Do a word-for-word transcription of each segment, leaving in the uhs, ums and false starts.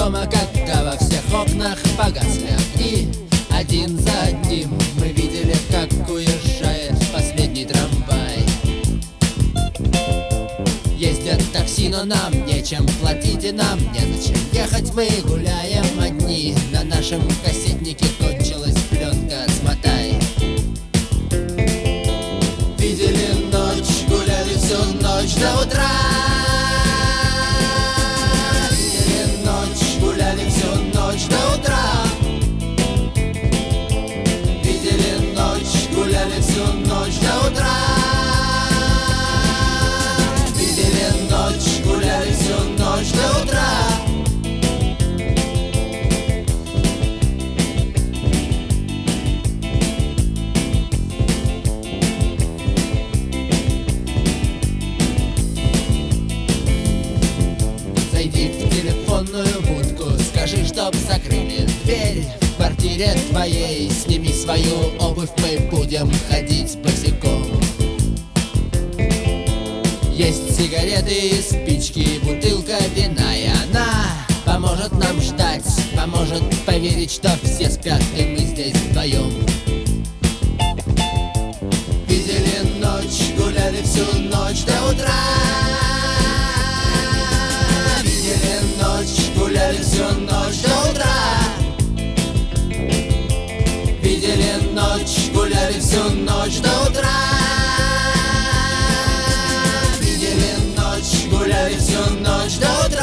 дома, когда во всех окнах погасли огни. Один за одним мы видели, как уезжает последний трамвай. Ездят такси, но нам нечем платить и нам незачем ехать. Мы гуляем одни, на нашем кассетнике кончилась пленка, смотай. Видели ночь, гуляли всю ночь до утра. Видели ночь, гуляли всю ночь до утра. Видели ночь, гуляли всю ночь до утра. Видели ночь, гуляли всю ночь до утра. Зайди в телефонную будку, скажи, чтоб закрыли дверь в квартире твоей. Сними свою обувь, мы будем ходить босиком. Есть сигареты и спички, бутылка вина, и она поможет нам ждать, поможет поверить, что все спят, и мы здесь вдвоем. Видели ночь, гуляли всю ночь до утра. Видели ночь, гуляли всю ночь до утра. Видели ночь, гуляли всю ночь до утра. Видели ночь, гуляли всю ночь до утра.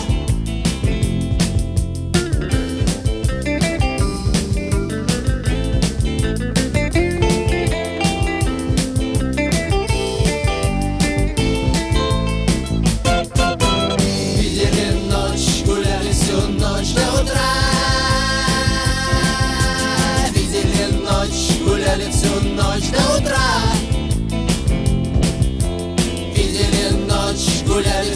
Гуляли всю ночь до утра. Видели ночь, гуляли